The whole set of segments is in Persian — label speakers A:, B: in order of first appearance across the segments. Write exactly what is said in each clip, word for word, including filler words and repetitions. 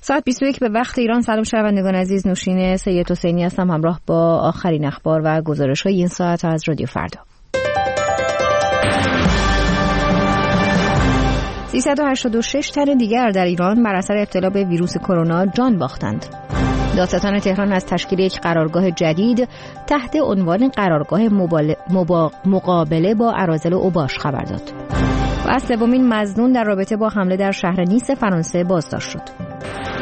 A: ساعت بیست و یک به وقت ایران. سلام شنوندگان عزیز، نوشین سید حسینی هستم همراه با آخرین اخبار و گزارش‌های این ساعت از رادیو فردا. سیصد و هشتاد و شش تن دیگر در ایران بر اثر ابتلا به ویروس کرونا جان باختند. دادستان تهران از تشکیل یک قرارگاه جدید تحت عنوان قرارگاه مبال... مبا... مقابله با اراذل و اوباش خبر داد. و از سومین مظنون در رابطه با حمله در شهر نیس فرانسه بازداشت شد.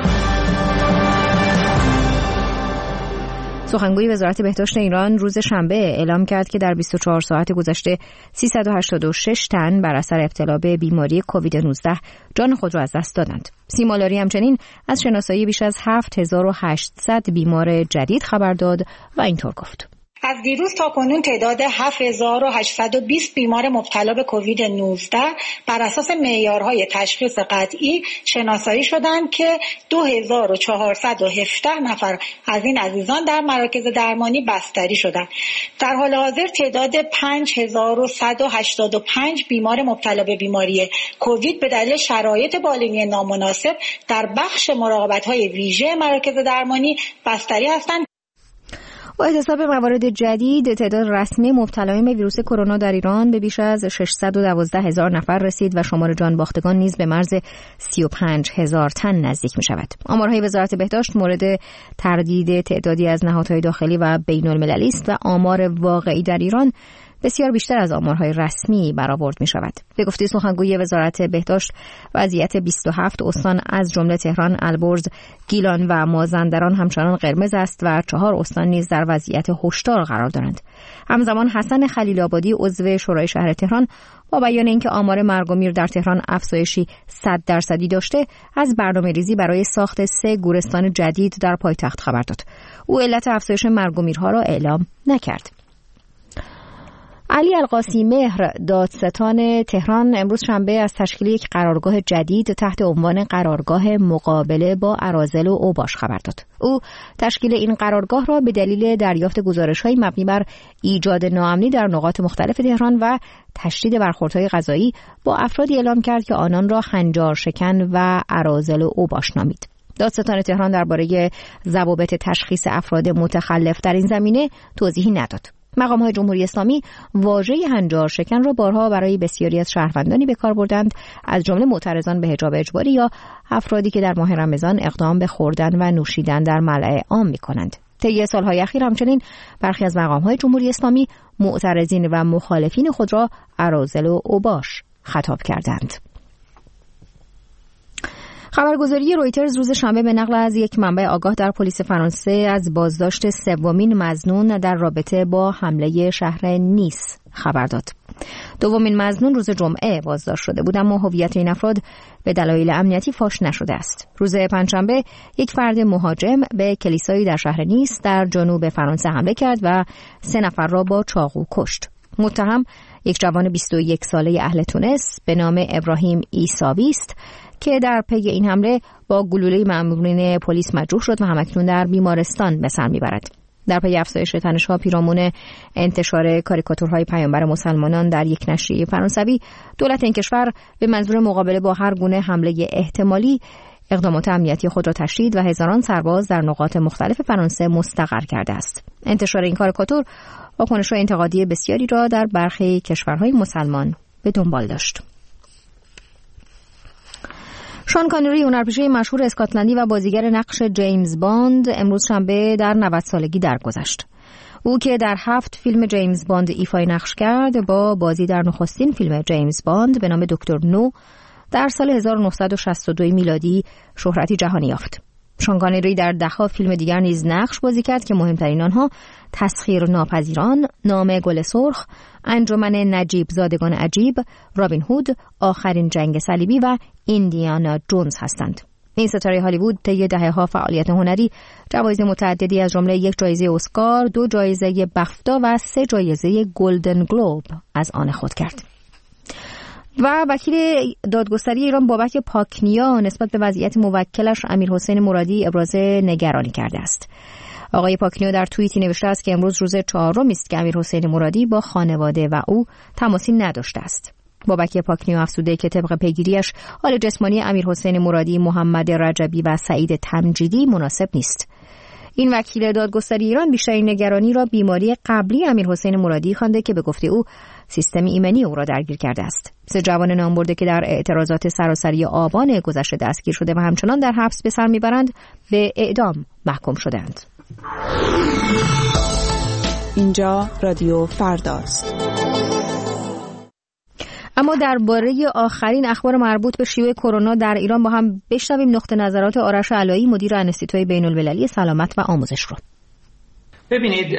A: سخنگوی وزارت بهداشت ایران روز شنبه اعلام کرد که در بیست و چهار ساعت گذشته سیصد و هشتاد و شش تن بر اثر ابتلا به بیماری کووید نوزده جان خود را از دست دادند. سیمالاری همچنین از شناسایی بیش از هفت هزار و هشتصد بیمار جدید خبر داد و اینطور گفت:
B: از دیروز تا کنون تعداد هفت هزار و هشتصد و بیست بیمار مبتلا به کووید نوزده بر اساس معیارهای تشخیص قطعی شناسایی شدند که دو هزار و چهارصد و هفده نفر از این عزیزان در مراکز درمانی بستری شدند. در حال حاضر تعداد پنج هزار و صد و هشتاد و پنج بیمار مبتلا به بیماری کووید به دلیل شرایط بالینی نامناسب در بخش مراقبت‌های ویژه مراکز درمانی بستری هستند.
A: با احتساب موارد جدید تعداد رسمی مبتلایان به ویروس کرونا در ایران به بیش از ششصد و دوازده هزار نفر رسید و شمار جان باختگان نیز به مرز سی و پنج هزار تن نزدیک می شود. آمارهای وزارت بهداشت مورد تردید تعدادی از نهادهای داخلی و بین المللی است و آمار واقعی در ایران بسیار بیشتر از آمارهای رسمی برآورد می شود. به گفته سخنگوی وزارت بهداشت، وضعیت بیست و هفت استان از جمله تهران، البرز، گیلان و مازندران همچنان قرمز است و چهار استان نیز در وضعیت هشدار قرار دارند. همزمان حسن خلیل آبادی عضو شورای شهر تهران با بیان اینکه آمار مرگ و میر در تهران افزایشی صد درصدی داشته، از برنامه‌ریزی برای ساخت سه گورستان جدید در پایتخت خبر داد. او علت افزایش مرگ و میرها را اعلام نکرد. علی القاسی مهر دادستان تهران امروز شنبه از تشکیل یک قرارگاه جدید تحت عنوان قرارگاه مقابله با اراذل و اوباش خبر داد. او تشکیل این قرارگاه را به دلیل دریافت گزارش‌های مبنی بر ایجاد ناامنی در نقاط مختلف تهران و تشدید برخوردهای قضایی با افرادی اعلام کرد که آنان را خنجار شکن و اراذل و اوباش نامید. دادستان تهران درباره ضوابط تشخیص افراد متخلف در این زمینه توضیحی نداد. مقام‌های جمهوری اسلامی واژه هنجار شکن را بارها برای بسیاری از شهروندانی به کار بردند، از جمله معترضان به حجاب اجباری یا افرادی که در ماه رمضان اقدام به خوردن و نوشیدن در ملأ عام می‌کنند. طی سال‌های اخیر همچنین برخی از مقام‌های جمهوری اسلامی معترضین و مخالفین خود را اراذل و اوباش خطاب کردند. خبرگزاری رویترز روز شنبه به نقل از یک منبع آگاه در پلیس فرانسه از بازداشت سومین مظنون در رابطه با حمله شهر نیس خبر داد. دومین مظنون روز جمعه بازداشت شده بود، اما هویت این افراد به دلایل امنیتی فاش نشده است. روز پنجشنبه یک فرد مهاجم به کلیسایی در شهر نیس در جنوب فرانسه حمله کرد و سه نفر را با چاقو کشت. متهم یک جوان بیست و یک ساله اهل تونس به نام ابراهیم عیساوی است که در پی این حمله با گلوله مأمورین پلیس مجروح شد و همکنون در بیمارستان به سر میبرد. در پی افزایش تنش‌ها پیرامون انتشار کاریکاتورهای پیامبر مسلمانان در یک نشریه فرانسوی، دولت این کشور به منظور مقابله با هر گونه حمله احتمالی اقدامات امنیتی خود را تشدید و هزاران سرباز در نقاط مختلف فرانسه مستقر کرده است. انتشار این کاریکاتور واکنش‌های انتقادی بسیاری را در برخی کشورهای مسلمان به دنبال داشت. شان کانری، هنرپیشه مشهور اسکاتلندی و بازیگر نقش جیمز باند، امروز شنبه در نود سالگی درگذشت. او که در هفت فیلم جیمز باند ایفای نقش کرد، با بازی در نخستین فیلم جیمز باند به نام دکتر نو در سال هزار و نهصد و شصت و دو میلادی شهرتی جهانی یافت. شان کانری در ده‌ها فیلم دیگر نیز نقش بازی کرد که مهمترین آنها تسخیر ناپذیران، نام گل سرخ، انجمن نجیب زادگان عجیب، رابین هود، آخرین جنگ صلیبی و ایندیانا جونز هستند. این ستاره هالیوود طی دهه‌ها فعالیت هنری جوایز متعددی از جمله یک جایزه اسکار، دو جایزه بفتا و سه جایزه گلدن گلوب از آن خود کرد. و وکیل دادگستری ایران بابک پاکنیا نسبت به وضعیت موکلش امیرحسین مرادی ابراز نگرانی کرده است. آقای پاکنیا در توییتی نوشته است که امروز روز چهارم است که امیرحسین مرادی با خانواده و او تماسی نداشته است. بابک پاکنی افزوده که طبق پیگیریش حال جسمانی امیرحسین مرادی، محمد رجبی و سعید تمجیدی مناسب نیست. این وکیل دادگستری ایران بیشترین نگرانی را بیماری قبلی امیرحسین مرادی خوانده که به گفته او سیستم ایمنی او را درگیر کرده است. سه جوان نامبرده که در اعتراضات سراسری آبان گذشته دستگیر شده و همچنان در حبس به سر میبرند به اعدام محکوم شدند.
C: اینجا رادیو فرداست.
A: اما درباره آخرین اخبار مربوط به شیوع کرونا در ایران با هم بشنویم نقطه نظرات آرش علایی، مدیر انستیتوی بین‌المللی سلامت و آموزش رو.
D: ببینید،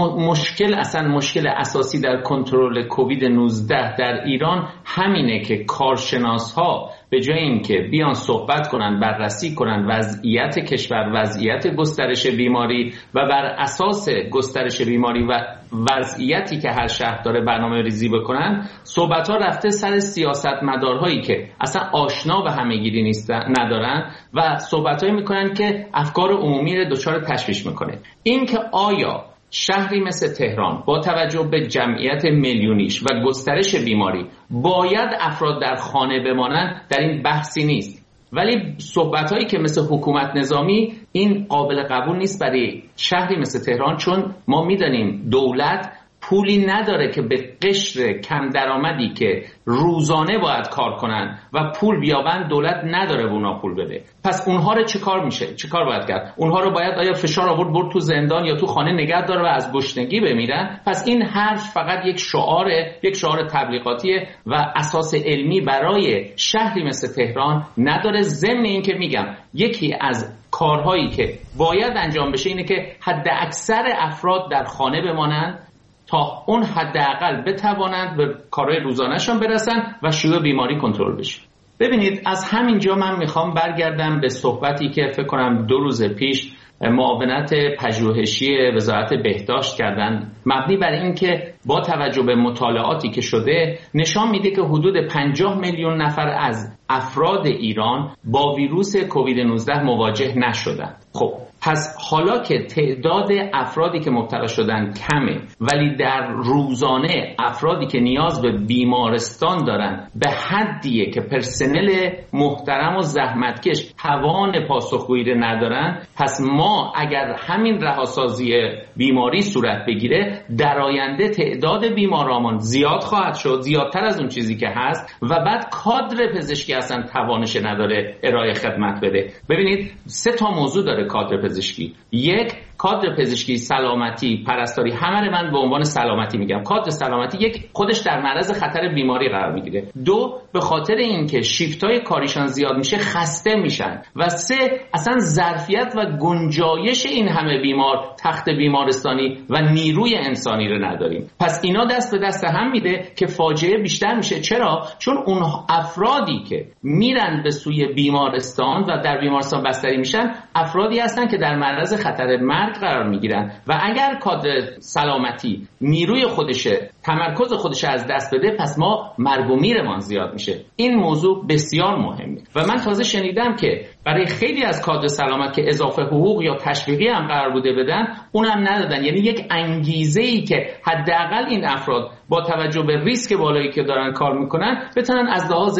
D: مشکل اصلا مشکل اساسی در کنترل کووید نوزده در ایران همینه که کارشناس‌ها به جای اینکه بیان صحبت کنن، بررسی کنن وضعیت کشور، وضعیت گسترش بیماری و بر اساس گسترش بیماری و وضعیتی که هر شهر داره برنامه ریزی بکنن، صحبت‌ها رفته سر سیاستمدارهایی که اصلا آشنا به همه‌گیری نیستن، ندارن و صحبت‌هایی میکنن که افکار عمومی رو دچار تشویش میکنه. این که آیا شهری مثل تهران با توجه به جمعیت میلیونیش و گسترش بیماری باید افراد در خانه بمانند، در این بحثی نیست. ولی صحبت‌هایی که مثل حکومت نظامی، این قابل قبول نیست برای شهری مثل تهران، چون ما می‌دانیم دولت پولی نداره که به قشر کم درآمدی که روزانه باید کار کنن و پول بیابن، دولت نداره به اونا پول بده. پس اونها رو چه کار میشه؟ چه کار باید کرد؟ اونها رو باید آیا فشار آورد برد تو زندان یا تو خانه نگه داره و از گشنگی بمیرن؟ پس این حرف فقط یک شعاره، یک شعار تبلیغاتیه و اساس علمی برای شهری مثل تهران نداره. ضمن این که میگم یکی از کارهایی که باید انجام بشه اینه که حد اکثر افراد در خانه بمانند تا اون حداقل بتوانند به کارهای روزانه‌شان برسن و شیوع بیماری کنترل بشه. ببینید، از همینجا من میخوام برگردم به صحبتی که فکر کنم دو روز پیش معاونت پژوهشی وزارت بهداشت کردن، مبنی بر این که با توجه به مطالعاتی که شده نشان میده که حدود پنجاه میلیون نفر از افراد ایران با ویروس کووید نوزده مواجه نشدند. خب پس حالا که تعداد افرادی که مبتلا شدن کمه، ولی در روزانه افرادی که نیاز به بیمارستان دارن به حدیه که پرسنل محترم و زحمتکش توان پاسخگویی رو ندارن، پس ما اگر همین رهاسازی بیماری صورت بگیره، در آینده تعداد بیماران زیاد خواهد شد، زیادتر از اون چیزی که هست، و بعد کادر پزشکی اصلا توانش نداره ارائه خدمت بده. ببینید، سه تا موضوع داره کادر پزشکی. یک، کادر پزشکی، سلامتی، پرستاری، همه رو من به عنوان سلامتی میگم. کادر سلامتی یک، خودش در معرض خطر بیماری قرار میگیره. دو، به خاطر اینکه شیفت‌های کاریشان زیاد میشه خسته میشن. و سه، اصلا ظرفیت و گنجایش این همه بیمار، تخت بیمارستانی و نیروی انسانی رو نداریم. پس اینا دست به دست هم میده که فاجعه بیشتر میشه. چرا؟ چون اون افرادی که میرن به سوی بیمارستان و در بیمارستان بستری میشن، افرادی هستن که در معرض خطر مرگ قرار میگیرن و اگر کادر سلامتی نیروی خودشه، تمرکز خودش از دست بده، پس ما مرگ و میرمان زیاد میشه. این موضوع بسیار مهمه و من تازه شنیدم که برای خیلی از کادر سلامت که اضافه حقوق یا تشویقی هم قرار بوده بدن، اونم ندادن. یعنی یک انگیزه‌ای که حداقل این افراد با توجه به ریسک بالایی که دارن کار میکنن بتونن از لحاظ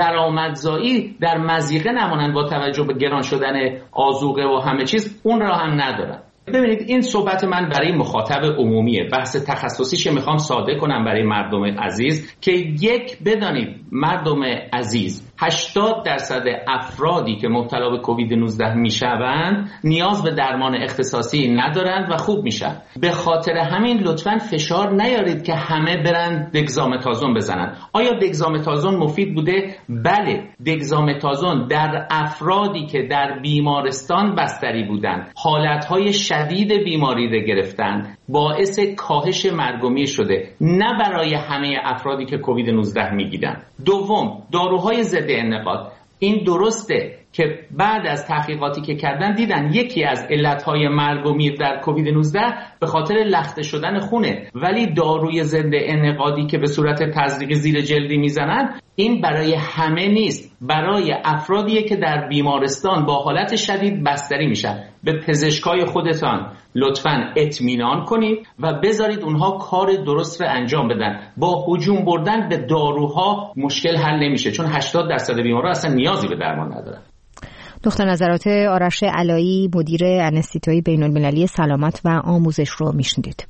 D: درآمدزایی در مضیقه نمونن با توجه به گران شدن آذوقه و همه چیز، اون را هم ندارن. ببینید، این صحبت من برای مخاطب عمومیه، بحث تخصصیش میخوام ساده کنم برای مردم عزیز که یک، بدانید مردم عزیز، هشتاد درصد افرادی که مبتلا به کووید نوزده میشوند نیاز به درمان اختصاصی ندارند و خوب میشن. به خاطر همین لطفاً فشار نیارید که همه برن دگزامتازون بزنن. آیا دگزامتازون مفید بوده؟ بله، دگزامتازون در افرادی که در بیمارستان بستری بودند، حالتهای شدید بیماری رو گرفتن، باعث کاهش مرگ و میر شده، نه برای همه افرادی که کووید نوزده میگیرن. دوم، داروهای ضد انعقاد. این درسته که بعد از تحقیقاتی که کردن دیدن یکی از علتهای مرگ و میر در کووید نوزده به خاطر لخته شدن خونه، ولی داروی ضد انعقادی که به صورت تزریقی زیر جلدی میزنن این برای همه نیست، برای افرادیه که در بیمارستان با حالت شدید بستری میشن. به پزشکای خودتان لطفاً اطمینان کنید و بذارید اونها کار درست رو انجام بدن. با هجوم بردن به داروها مشکل حل نمیشه، چون هشتاد درصد بیمارا اصلا نیازی به درمان ندارن.
A: دکتر نظرات آرش علایی، مدیر انستیتوی بین‌المللی سلامت و آموزش رو میشنیدید.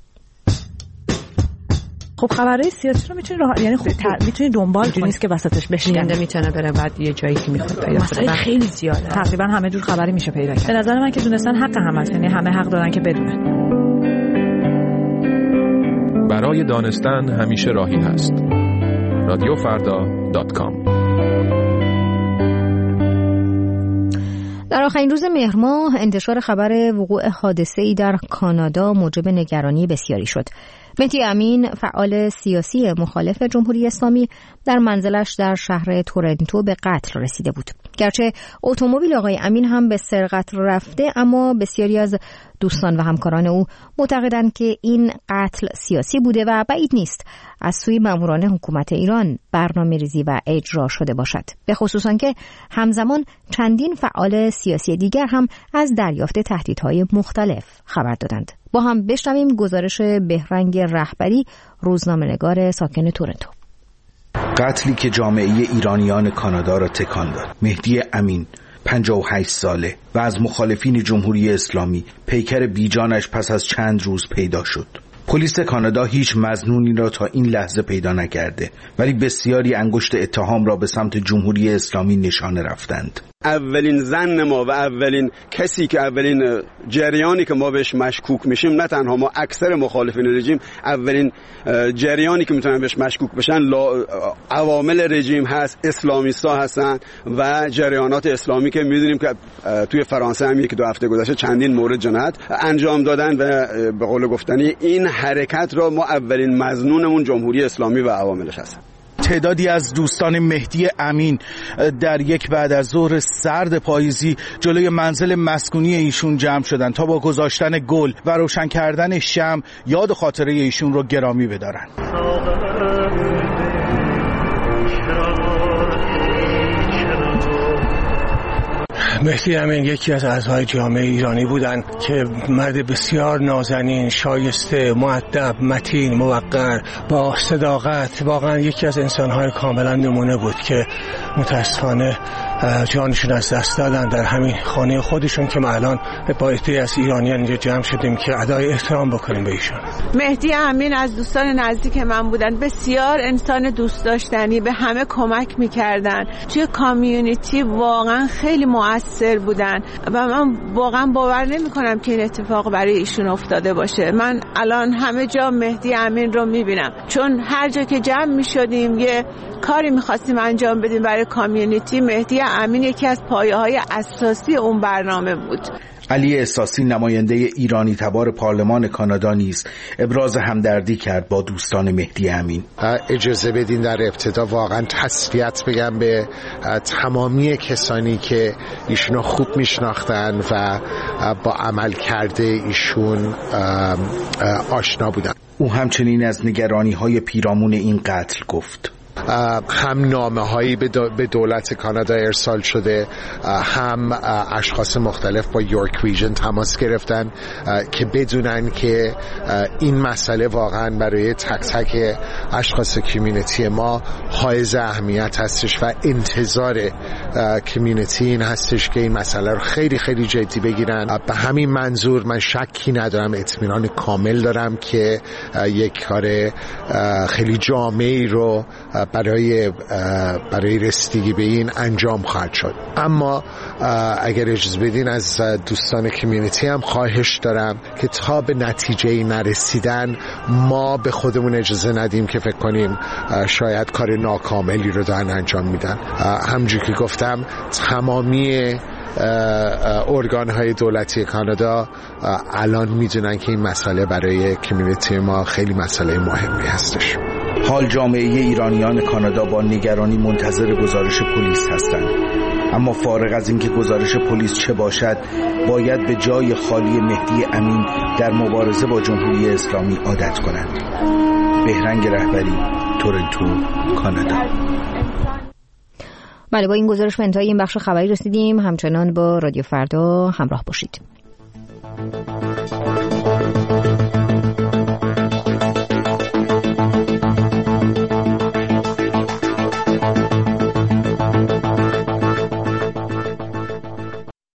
E: خب خبرهای سیاسی رو میتونی راه یعنی خب میتونی دنبال کنی، نیست که وسطش بشینه، میتونه بره بعد یه جایی که میخواد پیدا کنه. خیلی زیاده، تقریبا همه جور خبری میشه پیدا کرد. به نظر من که دونستن حق همه است، یعنی همه حق دارن که بدونن.
F: برای دانستن همیشه راهی هست. رادیو فردا دات کام.
A: در آخرین روز مهر ماه انتشار خبر وقوع حادثه‌ای در کانادا موجب نگرانی بسیاری شد. مهدی امین، فعال سیاسی مخالف جمهوری اسلامی، در منزلش در شهر تورنتو به قتل رسیده بود. گرچه اتومبیل آقای امین هم به سرقت رفته، اما بسیاری از دوستان و همکاران او معتقدند که این قتل سیاسی بوده و بعید نیست از سوی ماموران حکومت ایران برنامه‌ریزی و اجرا شده باشد. به خصوص آنکه همزمان چندین فعال سیاسی دیگر هم از دریافت تهدیدهای مختلف خبر دادند. با هم بشنویم گزارش بهرنگ رهبری، روزنامه‌نگار ساکن تورنتو.
G: قتلی که جامعه ایرانیان کانادا را تکان داد. مهدی امین، پنجاه و هشت ساله و از مخالفین جمهوری اسلامی، پیکر بیجانش پس از چند روز پیدا شد. پلیس کانادا هیچ مظنونی را تا این لحظه پیدا نکرده، ولی بسیاری انگشت اتهام را به سمت جمهوری اسلامی نشانه رفتند.
H: اولین زن ما و اولین کسی که اولین جریانی که ما بهش مشکوک میشیم، نه تنها ما، اکثر مخالفین رژیم، اولین جریانی که میتونن بهش مشکوک بشن عوامل رژیم هست، اسلامیستا هستن و جریانات اسلامی که میدونیم که توی فرانسه هم یکی دو هفته گذشته چندین مورد جنایت انجام دادن و به قول گفتنی این حرکت را ما اولین مظنونمون جمهوری اسلامی و عواملش هستن.
G: تعدادی از دوستان مهدی امین در یک بعد از ظهر سرد پاییزی جلوی منزل مسکونی ایشون جمع شدند تا با گذاشتن گل و روشن کردن شمع یاد و خاطره ایشون رو گرامی بدارن.
I: مهدی امین یکی از اعضای جامعه ایرانی بودند که مرد بسیار نازنین، شایسته، مؤدب، متین، موقر، با صداقت، واقعا یکی از انسان‌های کاملا نمونه بود که متاسفانه جانشون از دست دادن در همین خانه خودشون که ما الان با عده‌ای از ایرانیان اینجا جمع شدیم که ادای احترام بکنیم به ایشون.
J: مهدی امین از دوستان نزدیک من بودن، بسیار انسان دوست داشتنی، به همه کمک می‌کردن، توی کامیونیتی واقعا خیلی مؤثر بودن و من واقعا باور نمی‌کنم که این اتفاق برای ایشون افتاده باشه. من الان همه جا مهدی امین رو می‌بینم، چون هر جا که جمع می‌شدیم یه کاری می‌خواستیم انجام بدیم برای کامیونیتی، مهدی امین یکی از پایه‌های اساسی اون برنامه بود.
G: علی احساسی، نماینده ایرانی تبار پارلمان کانادا، نیز ابراز همدردی کرد با دوستان مهدی امین.
K: اجازه بدین در ابتدا واقعا تسلیت بگم به تمامی کسانی که ایشونو خوب میشناختن و با عمل کرده ایشون آشنا بودن.
G: او همچنین از نگرانی‌های پیرامون این قتل گفت.
K: هم نامه هایی به دولت کانادا ارسال شده، هم اشخاص مختلف با یورک ریژن تماس گرفتن که بدونن که این مسئله واقعا برای تک تک اشخاص کمیونیتی ما حائز اهمیت هستش و انتظار کمیونیتی این هستش که این مسئله رو خیلی خیلی جدی بگیرن. به همین منظور من شکی ندارم، اطمینان کامل دارم که یک کار خیلی جامعی رو برای برای رسیدگی به این انجام خواهد شد. اما اگر اجازه بدین از دوستان کمیونیتی هم خواهش دارم که تا به نتیجه نرسیدن ما به خودمون اجازه ندیم که فکر کنیم شاید کار ناکاملی رو دارن انجام میدن. همونجور که گفتم تمامی ارگان‌های دولتی کانادا الان میدونن که این مسئله برای کمیونیتی ما خیلی مسئله مهمی هستش.
G: حال جامعه ایرانیان کانادا با نگرانی منتظر گزارش پلیس هستند، اما فارغ از اینکه گزارش پلیس چه باشد، باید به جای خالی مهدی امین در مبارزه با جمهوری اسلامی عادت کنند. بهرنگ رهبری، تورنتو، کانادا.
A: بله، با این گزارش به انتهای این بخش خبری رسیدیم. همچنان با رادیو فردا همراه باشید.